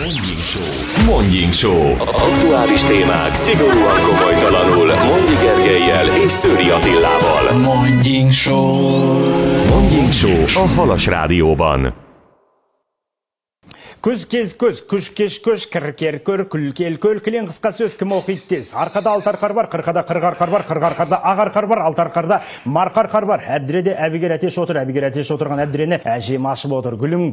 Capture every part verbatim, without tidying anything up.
Morning Show. Morning Show. Aktuális témák szigorúan komolytalanul Mondi Gergellyel és Szőri Attilával. Morning Show. Morning Show a Halas Rádióban. Күз кез көз, күш кеш көш, кір кер көр, күл кел көл, кілең қысқа сөз кім оқиды тез. Арқада алты арқар бар, қырқада қырық арқар бар, қырық арқарда ақ арқар бар, алты арқарда марқа арқар бар. Әбдіреде әбігер әтеш отыр, әбігер әтеш отырған әбдірені әжем ашып отыр. Gülüm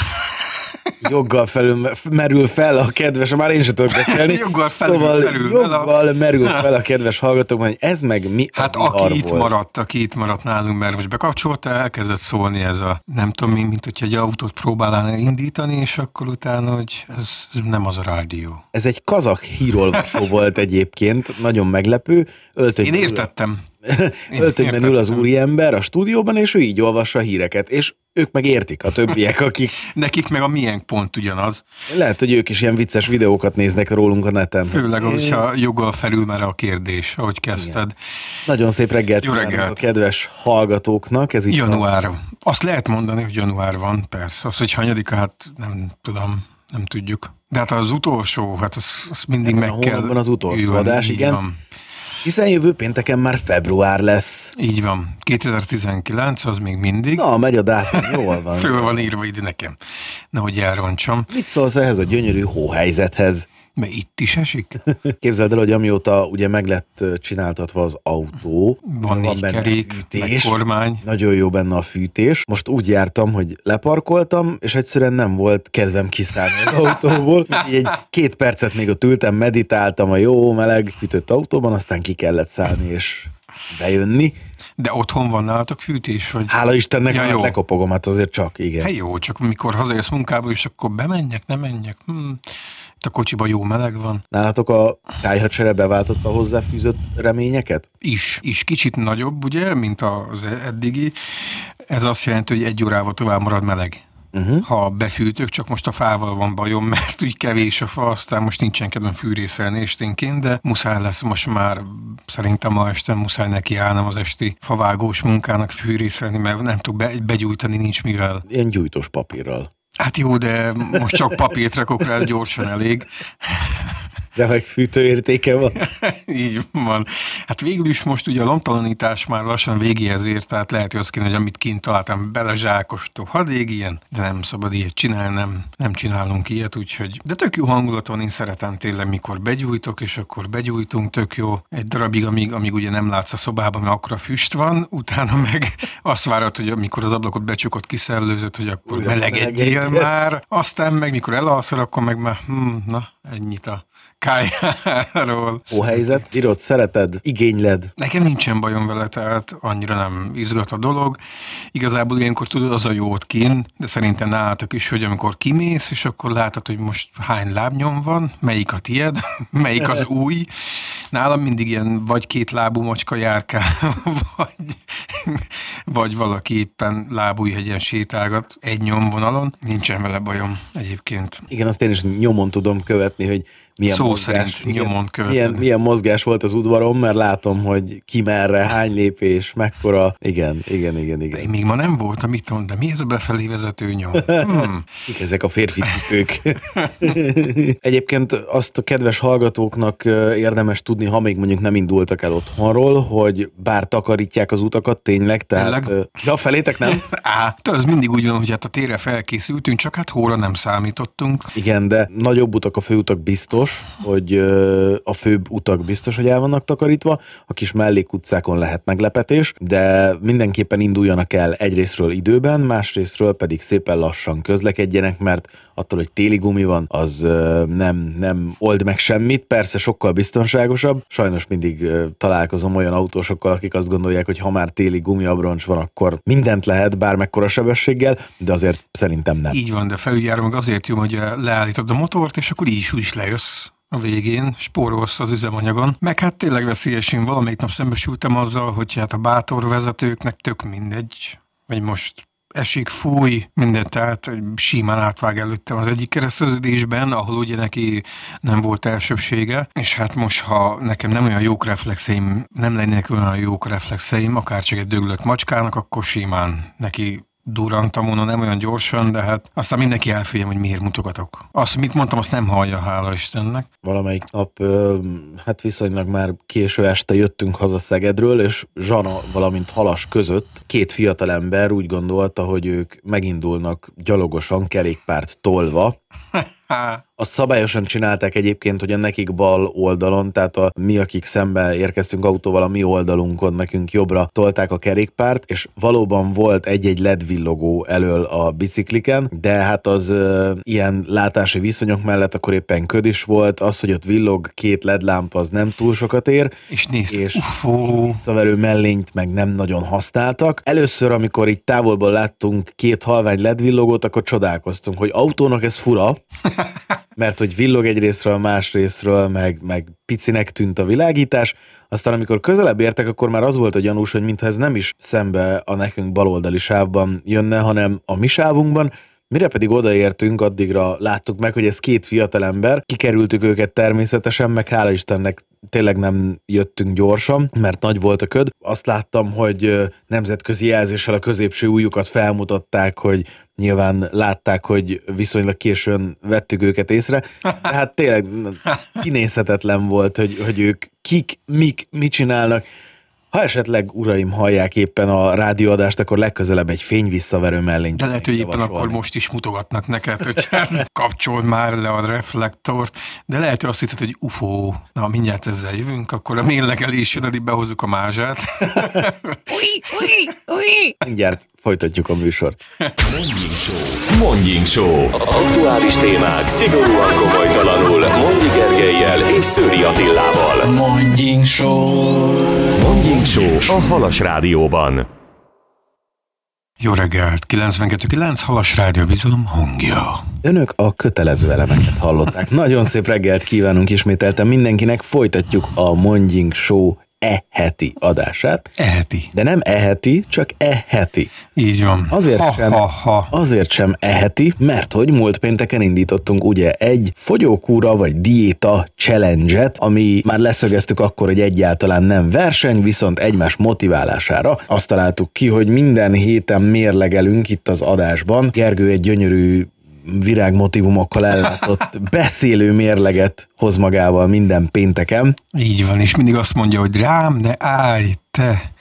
Joggal felül merül fel a kedves, már én sem tudok beszélni. Joggal felül, szóval felül, joggal a... merül fel a kedves hallgatókban, hogy ez meg mi hát a aki itt volt. maradt, aki itt maradt nálunk, mert most bekapcsolta, elkezdett szólni ez a, nem tudom, mint hogyha egy autót próbálnának indítani, és akkor utána, hogy ez, ez nem az a rádió. Ez egy kazak hírolvasó volt egyébként, nagyon meglepő. Én értettem. Öltönyben ül az úriember a stúdióban, és ő így olvassa a híreket, és ők meg értik, a többiek, akik... Nekik meg a miénk pont ugyanaz. Lehet, hogy ők is ilyen vicces videókat néznek rólunk a neten. Főleg, hogyha joggal felül már a kérdés, ahogy kezdted. Igen. Nagyon szép reggelt Jó kívánok reggelt. A kedves hallgatóknak. Ez itt január. A... Azt lehet mondani, hogy január van, persze. Az, hogy hanyadika, hát nem tudom, nem tudjuk. De hát az utolsó, hát az, az mindig Ebben meg a kell... hónapban az utolsó Jön, adás, igen. Van. Hiszen jövő pénteken már február lesz. Így van. kétezer-tizenkilenc az még mindig. Na, megy a dátum, jól van. Föl van írva ide nekem. Nehogy elrontsam. Mit szólsz ehhez a gyönyörű hóhelyzethez? Mert itt is esik? Képzeld el, hogy amióta ugye meg lett csináltatva az autó, Van négy benne kerék, fűtés, meg kormány. nagyon jó benne a fűtés. Most úgy jártam, hogy leparkoltam, és egyszerűen nem volt kedvem kiszállni az autóból. Így egy két percet még ott ültem, meditáltam a jó, meleg, fűtött autóban, aztán ki kellett szállni és bejönni. De otthon van nálatok fűtés? Vagy... Hála Istennek, ja, hát jó. lekopogom, hát azért csak, igen. Hát jó, csak amikor hazajössz munkába, és akkor bemenjek, nem menjek. Hm. Itt a kocsiban jó meleg van. Nálatok a tájhadsere beváltotta a hozzáfűzött reményeket? Is, is kicsit nagyobb, ugye, mint az eddigi. Ez azt jelenti, hogy egy órával tovább marad meleg. Uh-huh. Ha befűtök, csak most a fával van bajom, mert úgy kevés a fa, aztán most nincsen kedvem fűrészelni esténként, de muszáj lesz most már, szerintem ma este muszáj nekiállnom az esti favágós munkának fűrészelni, mert nem tudok be, begyújtani, nincs mivel. Ilyen gyújtós papírral. Hát jó, de most csak papírt rakok rá, gyorsan elég. Remek fűtőértéke van. Így van. Hát végül is most ugye a lomtalanítás már lassan végéhez ér, tehát lehet, hogy azt kéne, hogy amit kint találtam, belezsákostok, hadd égjen, de nem szabad ilyet csinálni, nem, nem csinálunk ilyet, úgyhogy... De tök jó hangulat van, én szeretem tényleg, mikor begyújtok, és akkor begyújtunk, tök jó. Egy darabig, amíg, amíg ugye nem látsz a szobában, mert akkora füst van, utána meg azt várod, hogy amikor az ablakot becsukod, kiszellőzött, hogy akkor Újra melegedjél már, aztán meg mikor elalszol, akkor meg már, hm, na, ennyit a kájáról. Hóhelyzet, írod, szereted, igényled. Nekem nincsen bajom vele, tehát annyira nem izgat a dolog. Igazából ilyenkor tudod, az a jó ott kín, de szerintem nálatok is, hogy amikor kimész, és akkor látod, hogy most hány lábnyom van, melyik a tied, melyik az új. Nálam mindig ilyen vagy két lábú macska járkál, vagy, vagy valaki éppen lábújhegyen sétálgat egy nyomvonalon. Nincsen vele bajom egyébként. Igen, azt én is nyomon tudom követni, hogy milyen Szó mozgás, szerint nyomon követni. milyen, milyen mozgás volt az udvaron, mert látom, hogy ki merre, hány lépés, mekkora. Igen, igen, igen, igen. Én még ma nem voltam itthon, de mi ez a befelé vezető nyom? Hmm. Kik ezek a férfi cipők? Egyébként azt a kedves hallgatóknak érdemes tudni, ha még mondjuk nem indultak el otthonról, hogy bár takarítják az utakat tényleg, tehát... Tényleg? Ja, felétek nem? Á, de az mindig úgy van, hogy hát a térre felkészültünk, csak hát hóra nem számítottunk. Igen, de nagyobb utak, a főutak biztos, hogy a főbb utak biztos, hogy el vannak takarítva, a kis mellékutcákon lehet meglepetés, de mindenképpen induljanak el egyrésztről időben, másrésztről pedig szépen lassan közlekedjenek, mert attól, hogy téli gumi van, az nem, nem old meg semmit, persze sokkal biztonságosabb. Sajnos mindig találkozom olyan autósokkal, akik azt gondolják, hogy ha már téli gumiabroncs van, akkor mindent lehet, bármekkora sebességgel, de azért szerintem nem. Így van, de felügyjára meg azért jó, hogy leállítod a motort, és akkor így is úgy is lejössz a végén, spórolsz az üzemanyagon. Meg hát tényleg veszélyes, én valamelyik nap szembesültem azzal, hogy hát a bátor vezetőknek tök mindegy, vagy most esik, fúj, mindent, tehát simán átvág előttem az egyik kereszteződésben, ahol ugye neki nem volt elsőbsége, és hát most, ha nekem nem olyan jók reflexeim, nem lennének olyan jók reflexeim, akár csak egy döglött macskának, akkor simán neki durrantam volna, nem olyan gyorsan, de hát aztán mindenki elfüljem, hogy miért mutogatok. Azt, mit mondtam, azt nem hallja, hála Istennek. Valamelyik nap, hát viszonylag már késő este jöttünk haza Szegedről, és Zsana, valamint Halas között két fiatalember úgy gondolta, hogy ők megindulnak gyalogosan, kerékpárt tolva. Azt szabályosan csinálták egyébként, hogy a nekik bal oldalon, tehát a mi, akik szembe érkeztünk autóval, a mi oldalunkon nekünk jobbra tolták a kerékpárt, és valóban volt egy-egy ledvillogó elől a bicikliken, de hát az ö, ilyen látási viszonyok mellett akkor éppen köd is volt, az, hogy ott villog két ledlámpa, az nem túl sokat ér, és nézd, és ufó. visszaverő mellényt meg nem nagyon használtak. Először, amikor így távolból láttunk két halvány ledvillogót, akkor csodálkoztunk, hogy autónak ez fura, mert hogy villog egy részről, más részről, meg, meg picinek tűnt a világítás. Aztán amikor közelebb értek, akkor már az volt a gyanús, hogy mintha ez nem is szembe a nekünk baloldali sávban jönne, hanem a mi sávunkban. Mire pedig odaértünk, addigra láttuk meg, hogy ez két fiatalember, kikerültük őket természetesen, meg hála Istennek tényleg nem jöttünk gyorsan, mert nagy volt a köd. Azt láttam, hogy nemzetközi jelzéssel a középső ujjukat felmutatták, hogy nyilván látták, hogy viszonylag későn vettük őket észre. Tehát tényleg kinézhetetlen volt, hogy, hogy ők kik, mik, mit csinálnak. Ha esetleg, uraim, hallják éppen a rádióadást, akkor legközelebb egy fényvisszaverő mellényt. De lehet, hogy éppen akkor most is mutogatnak neked, hogy kapcsold már le a reflektort, de lehet, hogy azt hitted, hogy ufó, na mindjárt ezzel jövünk, akkor a mérlegelés jön, addig behozzuk a mázsát. Ui, ui, ui. Mindjárt folytatjuk a műsort. Mondjink Show. Mondjink Show. Aktuális témák szigorúan komolytalanul Mondi Gergellyel és Szőri Attilával. Mondjink Show. Mondjink Show a Halas Rádióban. Jó reggelt! kilencvenkettő kilenc Halas Rádió bizalom hangja. Önök a kötelező elemeket hallották. Nagyon szép reggelt kívánunk ismételten mindenkinek. Folytatjuk a Mondjink Show e-heti adását. E-heti. De nem e-heti, csak e-heti. Így van. Azért, ha, sem, ha, ha. azért sem e-heti, mert hogy múlt pénteken indítottunk ugye egy fogyókúra vagy diéta challenge-et, ami már leszögeztük akkor, hogy egyáltalán nem verseny, viszont egymás motiválására. Azt találtuk ki, hogy minden héten mérlegelünk itt az adásban. Gergő egy gyönyörű virágmotivumokkal ellátott beszélő mérleget hoz magával minden pénteken. Így van, és mindig azt mondja, hogy rám, de állj, te.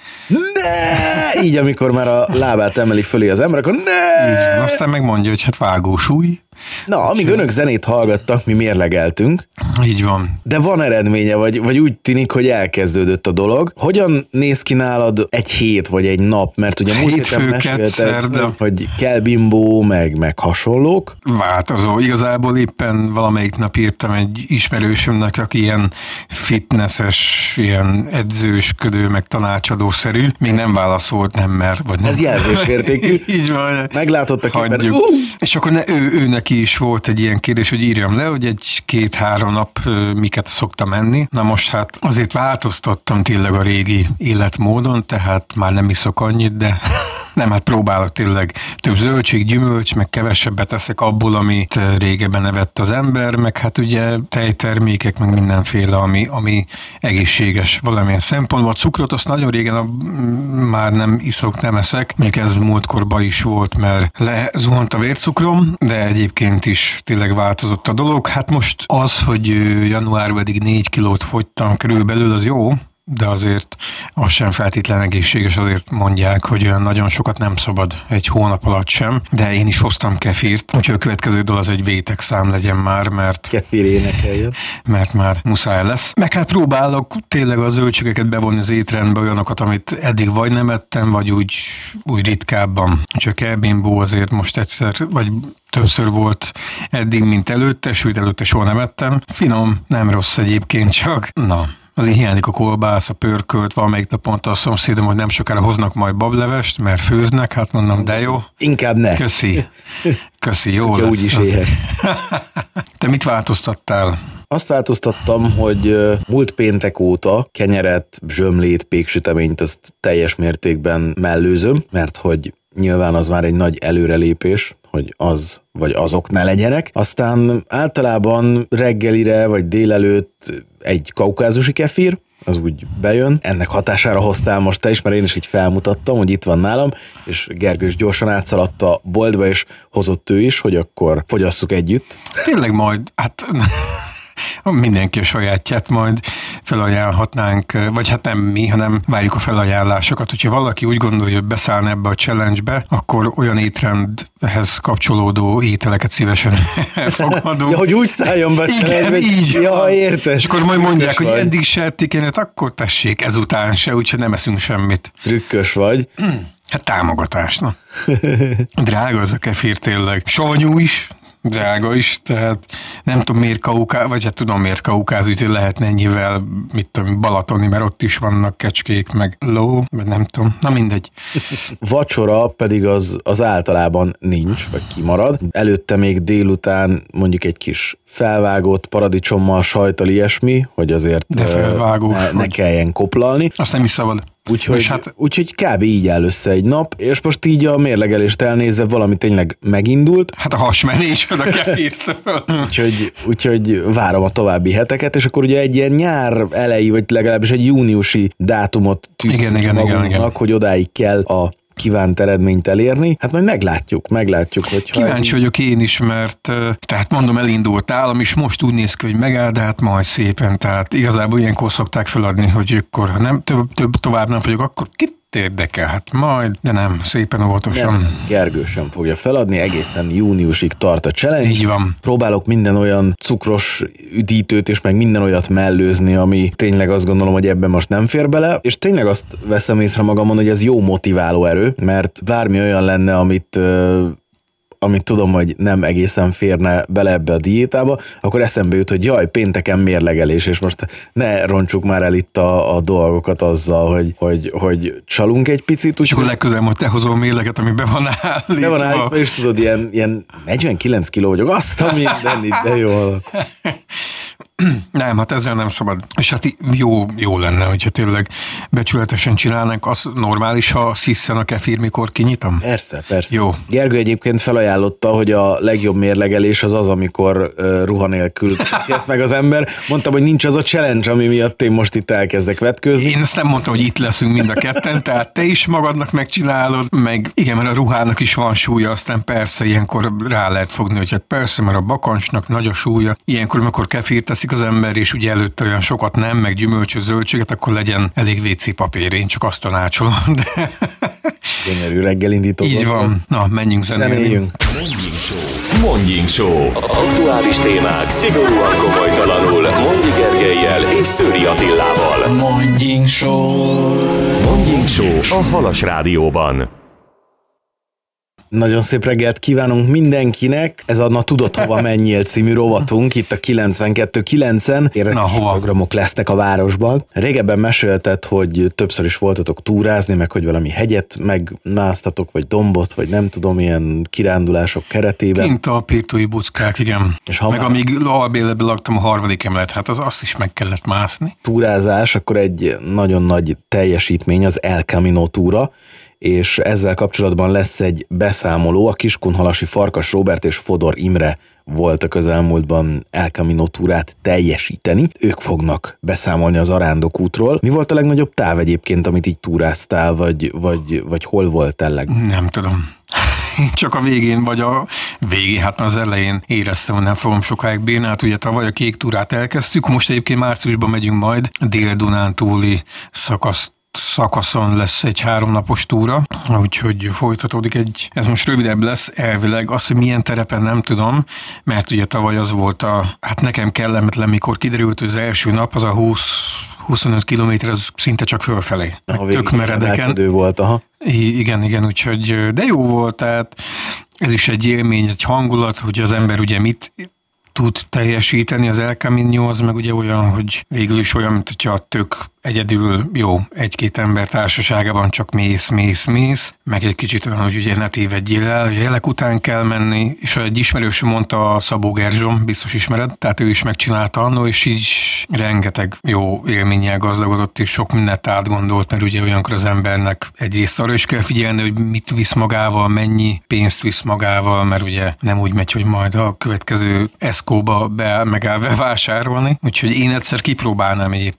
Ne! Így, amikor már a lábát emeli fölé az ember, akkor ne! Így van, aztán megmondja, hogy hát vágósúly. Na, amíg önök zenét hallgattak, mi mérlegeltünk. Így van. De van eredménye, vagy, vagy úgy tűnik, hogy elkezdődött a dolog. Hogyan néz ki nálad egy hét, vagy egy nap? Mert ugye múlt héten meséltek, hogy kell bimbó, meg, meg hasonlók. Változó. Igazából éppen valamelyik nap írtam egy ismerősömnek, aki ilyen fitnesses, ilyen edzősködő, meg tanácsadószerű. Még nem válaszolt, nem mer. Vagy nem. Ez jelzésértékű. Így van. Meglátott a képen. Uh! És akkor ne, ő, ő neki is volt egy ilyen kérdés, hogy írjam le, hogy egy két-három nap miket szoktam enni. Na most hát azért változtattam tényleg a régi életmódon, tehát már nem iszok annyit, de nem, hát próbálok tényleg több zöldség, gyümölcs, meg kevesebbet eszek abból, amit régebben evett az ember, meg hát ugye tejtermékek, meg mindenféle, ami, ami egészséges valamilyen szempontból. A cukrot azt nagyon régen a, már nem iszok, nem eszek, mondjuk ez múltkorban is volt, mert lezuhant a vércukrom, de egyébként is tényleg változott a dolog. Hát most az, hogy januárban eddig négy kilót fogytam körülbelül, az jó, de azért az sem feltétlen egészséges, azért mondják, hogy olyan nagyon sokat nem szabad egy hónap alatt sem, de én is hoztam kefírt, úgyhogy a következő dolog az egy vétek szám legyen már, mert kefír énekeljen. Mert már muszáj lesz. Meg hát próbálok tényleg a zöldségeket bevonni az étrendbe, olyanokat, amit eddig vagy nem ettem, vagy úgy, úgy ritkábban. Úgyhogy a kelbimbó azért most egyszer, vagy többször volt eddig, mint előtte, sőt előtte soha nem ettem. Finom, nem rossz egyébként, csak na. Azért hiányzik a kolbász, a pörkölt, valamelyik nap mondta a szomszédom, hogy nem sokára hoznak majd bablevest, mert főznek, hát mondom, de jó. Inkább ne. Köszi. Köszi, jó lesz. Úgy is éhek. Te mit változtattál? Azt változtattam, hogy múlt péntek óta kenyeret, zsömlét, péksüteményt, azt teljes mértékben mellőzöm, mert hogy nyilván az már egy nagy előrelépés, hogy az vagy azok ne legyenek. Aztán általában reggelire vagy délelőtt egy kaukázusi kefír, az úgy bejön. Ennek hatására hoztál most te is, mert én is így felmutattam, hogy itt van nálam, és Gergő is gyorsan átszaladt a boltba, és hozott ő is, hogy akkor fogyasszuk együtt. Tényleg majd, hát... mindenki a sajátját majd felajánlhatnánk, vagy hát nem mi, hanem várjuk a felajánlásokat. Hogyha valaki úgy gondolja, hogy beszállna ebbe a challenge-be, akkor olyan étrendhez kapcsolódó ételeket szívesen elfogadunk. Ja, hogy úgy szálljon be. Igen, így. Ja, érted. És akkor majd mondják, hogy eddig se ették én, akkor tessék, ezután se, úgyhogy nem eszünk semmit. Trükkös vagy. Hát támogatás, na. Drága az a kefir tényleg. Savanyú is, drága is, tehát nem tudom miért kaukáz, vagy hát tudom miért kaukáz, hogy lehetne ennyivel, mit tudom, balatoni, mert ott is vannak kecskék, meg ló, vagy nem tudom, na mindegy. Vacsora pedig az, az általában nincs, vagy kimarad. Előtte még délután mondjuk egy kis felvágott paradicsommal, sajttal, ilyesmi, hogy azért ne, ne kelljen koplalni. Azt nem is szabad. Úgyhogy, hát... úgyhogy kb. Így áll össze egy nap, és most így a mérlegelést elnézve valami tényleg megindult. Hát a hasmenés a kefirtől. úgyhogy, úgyhogy várom a további heteket, és akkor ugye egy ilyen nyár elejé, vagy legalábbis egy júniusi dátumot tűztünk magunknak, hogy odáig kell a kívánt eredményt elérni. Hát majd meglátjuk, meglátjuk, hogy kíváncsi vagyok én is, mert tehát mondom, elindult nálam, és most úgy néz ki, hogy megáll, de hát majd szépen, tehát igazából ilyenkor szokták feladni, hogy akkor, ha nem több, több tovább nem vagyok, akkor kit érdekel, hát majd, de nem, szépen óvatosan. Nem, Gergő sem fogja feladni, egészen júniusig tart a challenge. Így van. Próbálok minden olyan cukros üdítőt és meg minden olyat mellőzni, ami tényleg azt gondolom, hogy ebben most nem fér bele, és tényleg azt veszem észre magamon, hogy ez jó motiváló erő, mert bármi olyan lenne, amit amit tudom, hogy nem egészen férne bele ebbe a diétába, akkor eszembe jut, hogy jaj, pénteken mérlegelés, és most ne roncsuk már el itt a, a dolgokat azzal, hogy, hogy, hogy csalunk egy picit. És akkor legközelebb, hogy te hozol mérleget, ami be van állítva. Be van állítva, és tudod, ilyen, ilyen negyvenkilenc kiló vagyok, azt a mindenit, de jó. Nem, hát ezzel nem szabad. És hát jó, jó lenne, hogyha tényleg becsületesen csinálnánk, az normális, ha sziszen a kefir, mikor kinyitom? Persze, persze. Jó. Gergő egyébként felajánlotta, hogy a legjobb mérlegelés az az, amikor uh, ruha nélkül teszi ezt meg az ember. Mondtam, hogy nincs az a challenge, ami miatt én most itt elkezdek vetkőzni. Én ezt nem mondtam, hogy itt leszünk mind a ketten, tehát te is magadnak megcsinálod, meg igen, mert a ruhának is van súlya, aztán persze ilyenkor rá lehet fogni, hogy hát persze, mert a bakancsnak nagy a súlya. Ilyenkor, amikor kefir teszik az ember, és ugye előtte olyan sokat nem, meg gyümölcsöt, zöldséget, akkor legyen elég vé cé papír. Én csak azt tanácsolom, de... Gyönyörű reggel indított. Így van. Na, menjünk zenéljünk. Morning Show. Morning Show. Aktuális témák szigorúan komolytalanul Mondi Gergellyel és Szőri Attilával. Morning Show. Morning Show a Halas Rádióban. Nagyon szép reggelt kívánunk mindenkinek. Ez a Na tudod hova menjél című rovatunk itt a kilencvenkettő kilencen. Érdekes programok lesznek a városban. Régebben mesélted, hogy többször is voltatok túrázni, meg hogy valami hegyet megmásztatok, vagy dombot, vagy nem tudom, ilyen kirándulások keretében. Kint a Pirtói buckák, igen. És meg már... amíg albérletben laktam a harmadik emelet, hát az azt is meg kellett mászni. Túrázás, akkor egy nagyon nagy teljesítmény az El Camino túra, és ezzel kapcsolatban lesz egy beszámoló. A Kiskunhalasi Farkas Róbert és Fodor Imre volt a közelmúltban El Camino túrát teljesíteni. Ők fognak beszámolni az Arándok útról. Mi volt a legnagyobb táv egyébként, amit így túráztál, vagy, vagy, vagy hol voltál legnagyobb? Nem tudom. Én csak a végén, vagy a végén, hát az elején éreztem, hogy nem fogom sokáig bírni. Hát ugye tavaly a kék túrát elkezdtük, most egyébként márciusban megyünk majd, Dél-Dunántúli szakaszt szakaszon lesz egy háromnapos túra, úgyhogy folytatódik egy, ez most rövidebb lesz elvileg, az, hogy milyen terepen nem tudom, mert ugye tavaly az volt a, hát nekem kellemetlen, mikor kiderült, hogy az első nap az a húsz-huszonöt kilométer, az szinte csak fölfelé. Tök meredeken. volt, aha. I- igen, igen, úgyhogy, de jó volt, tehát ez is egy élmény, egy hangulat, hogy az ember ugye mit tud teljesíteni, az El Camino az meg ugye olyan, hogy végül is olyan, mint hogyha tök egyedül, jó, egy-két ember társaságában csak mész, mész, mész, meg egy kicsit olyan, hogy ugye ne tévedjél el, jelek után kell menni, és egy ismerősöm mondta, a Szabó Gerzsom, biztos ismered, tehát ő is megcsinálta annó, és így rengeteg jó élménnyel gazdagodott, és sok mindent átgondolt, mert ugye olyankor az embernek egyrészt arra is kell figyelni, hogy mit visz magával, mennyi pénzt visz magával, mert ugye nem úgy megy, hogy majd a következő eszkóba be, megáll vásárolni, úgyhogy én egyszer kipróbálnám egyébként,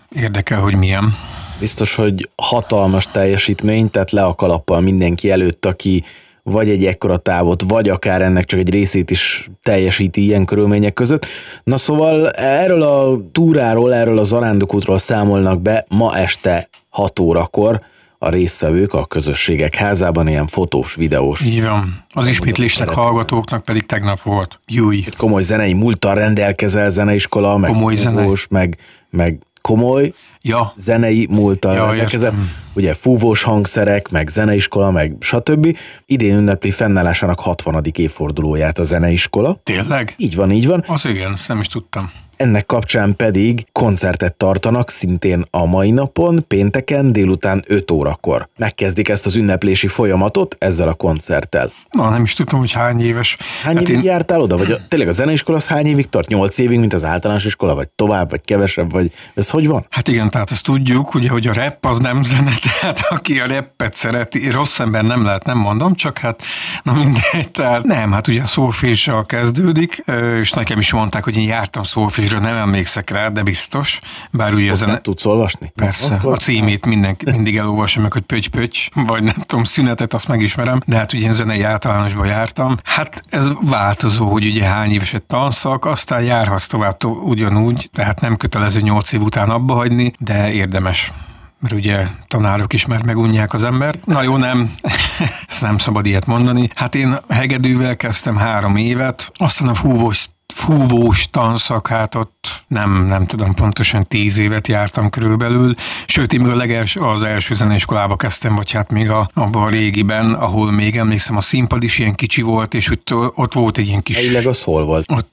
érdekel, hogy milyen. Biztos, hogy hatalmas teljesítmény, tehát le a kalappal mindenki előtt, aki vagy egy ekkora távot, vagy akár ennek csak egy részét is teljesíti ilyen körülmények között. Na szóval erről a túráról, erről a zarándokútról számolnak be ma este hat órakor a résztvevők a közösségek házában, ilyen fotós, videós. Így van. Az ismétlésnek hallgatóknak pedig tegnap volt. Júj. Egy komoly zenei múlttal rendelkezel, zeneiskola, meg komoly fúvós, meg, meg komoly ja. zenei múlttal ja, rendelkezel. Ugye fúvós hangszerek, meg zeneiskola, meg stb. Idén ünnepli fennállásának hatvanadik évfordulóját a zeneiskola. Tényleg? Így van, így van. Az igen, ezt nem is tudtam. Ennek kapcsán pedig koncertet tartanak szintén a mai napon, pénteken délután öt órakor. Megkezdik ezt az ünneplési folyamatot ezzel a koncerttel. Na, nem is tudtam, hogy hány éves. Hány hát évig én... jártál oda? Vagy a, tényleg a zeneiskola az hány évig tart? Nyolc évig, mint az általános iskola? Vagy tovább, vagy kevesebb? Vagy ez hogy van? Hát igen, tehát ezt tudjuk, ugye, hogy a rap az nem zene, tehát aki a rappet szereti, rossz ember nem lehet, nem mondom, csak hát na mindegy, tehát nem, hát ugye a szólféssel kezdődik, és nekem is mondták, hogy én jártam szólfés, nem emlékszek rá, de biztos. Bár ugye ezen... Nem tudsz olvasni? Persze, akkor... a címét minden, mindig elolvasom meg, hogy pöty-pöty, vagy nem tudom, szünetet, azt megismerem, de hát ugye én zenei általánosban jártam. Hát ez változó, hogy ugye hány éves egy tanszak, aztán járhatsz tovább to- ugyanúgy, tehát nem kötelező nyolc év után abba hagyni, de érdemes. Mert ugye tanárok is már megunják az embert. Na jó, nem, ezt nem szabad ilyet mondani. Hát én hegedűvel kezdtem három évet, aztán a fúvós fúvós tanszakát ott nem, nem tudom, pontosan tíz évet jártam körülbelül, sőt, én még a legelső, az első zeneiskolába kezdtem, vagy hát még a, abban a régiben, ahol még emlékszem, a színpad is ilyen kicsi volt, és ott, ott volt egy ilyen kis... Helyileg az hol volt? Ott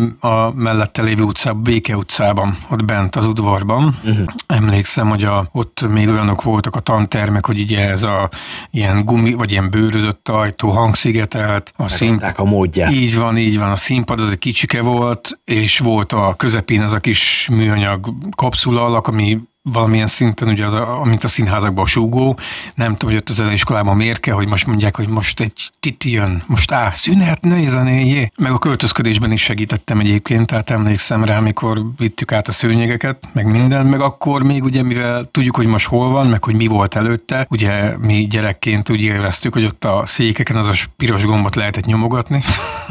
a mellette lévő utcában, Béke utcában, ott bent az udvarban. Uh-huh. Emlékszem, hogy a, ott még olyanok voltak a tantermek, hogy így ez a ilyen gumi, vagy ilyen bőrözött ajtó, hangszigetelt. A színpad, a módját. Így van, így van. A színpad az egy kicsike volt, és volt a közepén az a kis műanyag kapszula alak, ami valamilyen szinten, ugye az a, mint a színházakban a súgó, nem tudom, hogy ott az zeneiskolába mérke, hogy most mondják, hogy most egy titi jön, most á, szünet, ne zenéjé. Meg a költözködésben is segítettem egyébként, tehát emlékszem rá, amikor vittük át a szőnyegeket, meg minden, meg akkor még ugye, mivel tudjuk, hogy most hol van, meg hogy mi volt előtte, ugye mi gyerekként úgy élveztük, hogy ott a székeken az a piros gombot lehetett nyomogatni,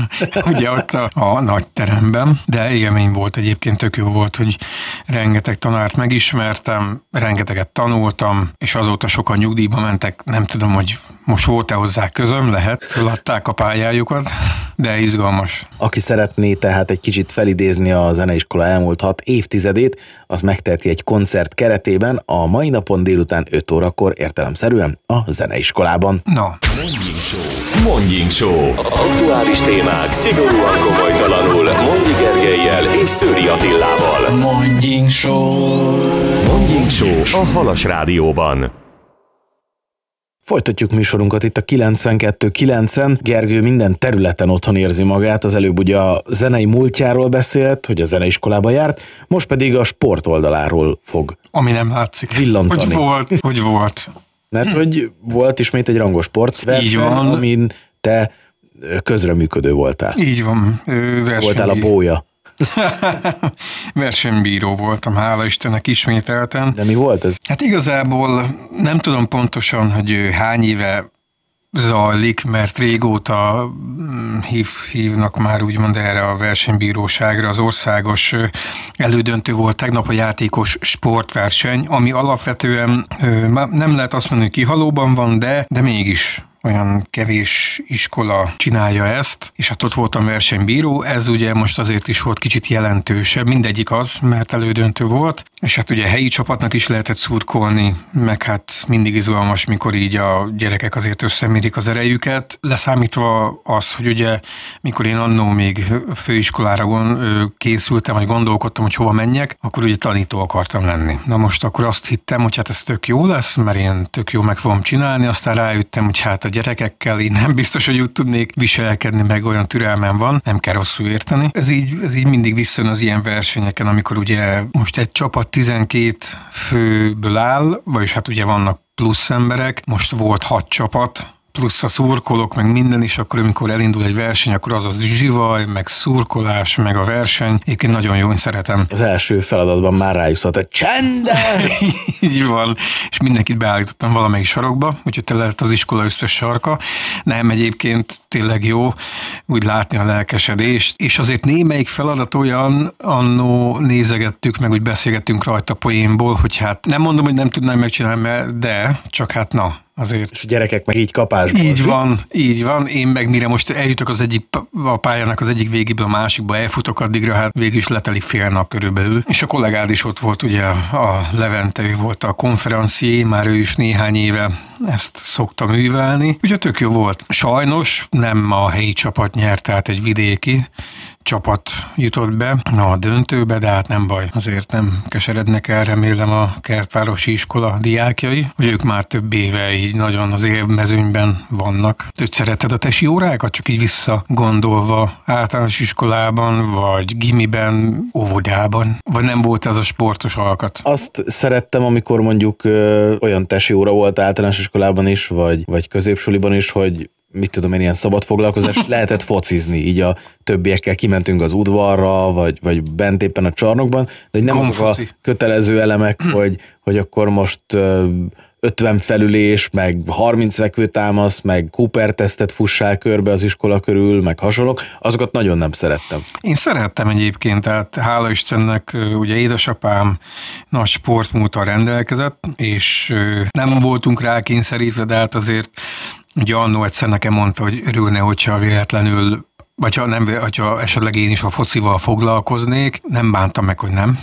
ugye ott a, a nagy teremben, de élmény volt egyébként, tök jó volt, hogy rengeteg tanárt megismert, rengeteget tanultam, és azóta sokan nyugdíjba mentek, nem tudom, hogy most volt-e hozzá közöm, lehet, feladták a pályájukat, de izgalmas. Aki szeretné tehát egy kicsit felidézni a zeneiskola elmúlt hat évtizedét, az megteheti egy koncert keretében a mai napon délután öt órakor értelemszerűen a zeneiskolában. Na. Mondjink Show. Mondjink Show. Aktuális témák szigorúan komolytalanul Mondi Gergellyel és Szőri Attilával. Mondjink Show. Mondjink Show a Halas Rádióban. Folytatjuk műsorunkat itt a kilencvenkettő kilencen. Gergő minden területen otthon érzi magát, az előbb ugye a zenei múltjáról beszélt, hogy a zeneiskolába járt, most pedig a sport oldaláról fog Ami nem látszik. villantani. Hogy volt, hogy volt. Mert hogy volt ismét egy rangos sportverseny, amin te közreműködő voltál. Így van. Versenybíró. Voltál a bója. Versenybíró voltam, hála Istennek ismételten. De mi volt ez? Hát igazából nem tudom pontosan, hogy hány éve zajlik, mert régóta hív, hívnak már úgymond erre a versenybíróságra. Az országos elődöntő volt tegnap a játékos sportverseny, ami alapvetően nem lehet azt mondani, hogy kihalóban van, de, de mégis olyan kevés iskola csinálja ezt, és hát ott voltam versenybíró, ez ugye most azért is volt kicsit jelentősebb, mindegyik az, mert elődöntő volt, és hát ugye helyi csapatnak is lehetett szurkolni, meg hát mindig izgalmas, mikor így a gyerekek azért összemérik az erejüket, leszámítva az, hogy ugye mikor én annó még főiskolára készültem, vagy gondolkodtam, hogy hova menjek, akkor ugye tanító akartam lenni. Na most akkor azt hittem, hogy hát ez tök jó lesz, mert én tök jó meg fogom csinálni, aztán rájöttem, hogy hát a gyerekekkel én nem biztos, hogy úgy tudnék viselkedni, meg olyan türelmem van, nem kell rosszul érteni. Ez így, ez így mindig visszajön az ilyen versenyeken, amikor ugye most egy csapat tizenkét főből áll, vagyis hát ugye vannak plusz emberek, most volt hat csapat, plusz a szurkolók, meg minden is, akkor amikor elindul egy verseny, akkor az az zsivaj, meg szurkolás, meg a verseny. Én nagyon jó, én szeretem. Az első feladatban már rájutott, hogy csendben! Így van, és mindenkit beállítottam valamelyik sarokba, úgyhogy te lett az iskola összes sarka. Nem, egyébként tényleg jó úgy látni a lelkesedést, és azért némelyik feladat olyan, annó nézegettük, meg úgy beszélgettünk rajta poénból, hogy hát nem mondom, hogy nem tudnám megcsinálni, de csak hát na, azért. És a gyerekek meg így kapásból. Így van, így van. Én meg mire most eljutok az egyik a pályának az egyik végéből a másikba, elfutok addigra, hát végül is letelik fél nap körülbelül. És a kollégád is ott volt, ugye a Levente, ő volt a konferencié, már ő is néhány éve ezt szokta művelni. Ugye tök jó volt. Sajnos nem a helyi csapat nyert, tehát egy vidéki csapat jutott be a döntőbe, de hát nem baj, azért nem keserednek el, remélem a Kertvárosi iskola diákjai, hogy ők már több éve így nagyon az élmezőnyben vannak. Őt szereted a tesi órákat, csak így visszagondolva általános iskolában, vagy gimiben, óvodában, vagy nem volt ez a sportos alkat? Azt szerettem, amikor mondjuk ö, olyan tesi óra volt általános iskolában is, vagy, vagy középsuliban is, hogy mit tudom én, ilyen szabad foglalkozás, lehetett focizni, így a többiekkel kimentünk az udvarra, vagy, vagy bent éppen a csarnokban, de nem azok a kötelező elemek, hogy, hogy akkor most ötven felülés, meg harminc fekvőtámasz, meg Cooper tesztet fussál körbe az iskola körül, meg hasonlók, azokat nagyon nem szerettem. Én szerettem egyébként, tehát hála Istennek, ugye édesapám nagy sportmúltal rendelkezett, és nem voltunk rá kényszerítve, de hát azért ugye annó egyszer nekem mondta, hogy örülne, hogyha véletlenül, vagy ha, nem, hogyha esetleg én is a focival foglalkoznék, nem bántam meg, hogy nem.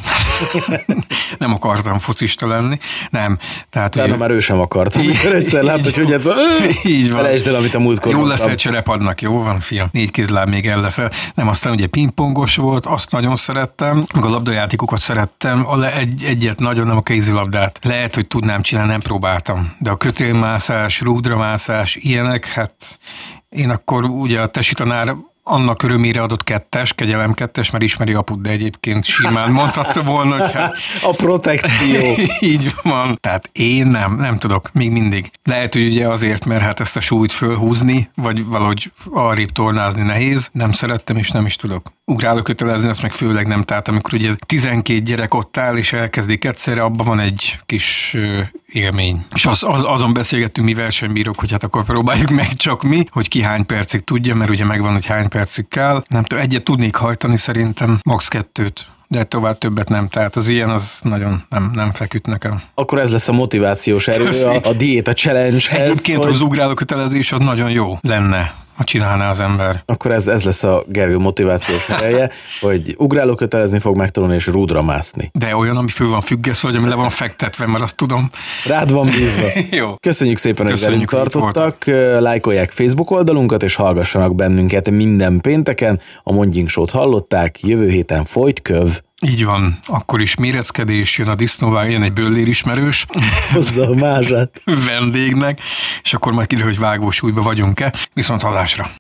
Nem akartam focista lenni. Nem. Tehát, ugye, már ő sem akart. Amikor egyszer látta, hogy ez a... Így van. Felejtsd el, amit a múltkor jó mondtam. lesz egy cserepadnak, jó van, fiam. Négy kézláb még el leszel. Nem, aztán ugye pingpongos volt, azt nagyon szerettem, meg a labdajátékokat szerettem, a egy, egyet nagyon, nem a kézilabdát. Lehet, hogy tudnám csinálni, nem próbáltam. De a kötélmászás, rúdramászás, ilyenek, hát én akkor ugye a tesi tanár annak örömére adott kettes, kegyelem kettes, mert ismeri apud, de egyébként simán mondhatta volna, hogy hát... A protekció. Így van. Tehát én nem, nem tudok, még mindig. Lehet, hogy ugye azért, mert hát ezt a súlyt fölhúzni, vagy valahogy arrébb tornázni nehéz, nem szerettem, és nem is tudok. Ugrálókötelezni, ezt meg főleg nem, tehát amikor ugye tizenkét gyerek ott áll, és elkezdik egyszerre, abban van egy kis élmény. És az, az, azon beszélgettünk mi versenybírók, hogy hát akkor próbáljuk meg csak mi, hogy ki hány percig tudja, mert ugye megvan, hogy hány percig kell. Nem tudom, egyet tudnék hajtani szerintem, max. kettőt. De tovább többet nem, tehát az ilyen az nagyon nem, nem feküdt nekem. Akkor ez lesz a motivációs erő a, a diéta challenge-hez. Egyébként hogy... az ugrálókötelezés az nagyon jó lenne, ha csinálná az ember. Akkor ez, ez lesz a Gergő motivációs ereje, hogy ugrálókötelezni fog megtanulni és rúdra mászni. De olyan, ami fő van függeszve, vagy ami le van fektetve, mert azt tudom. Rád van bízva. Jó. Köszönjük szépen, hogy velünk tartottak. Volt. Lájkolják Facebook oldalunkat, és hallgassanak bennünket minden pénteken. A Mondjink Show-t hallották, jövő héten folyt köv. Így van, akkor is méreckedés, jön a disznóvág, jön egy böllér ismerős. Hozza a mázsát. Vendégnek, és akkor majd kiderül, hogy vágósúlyba vagyunk-e. Viszont hallásra.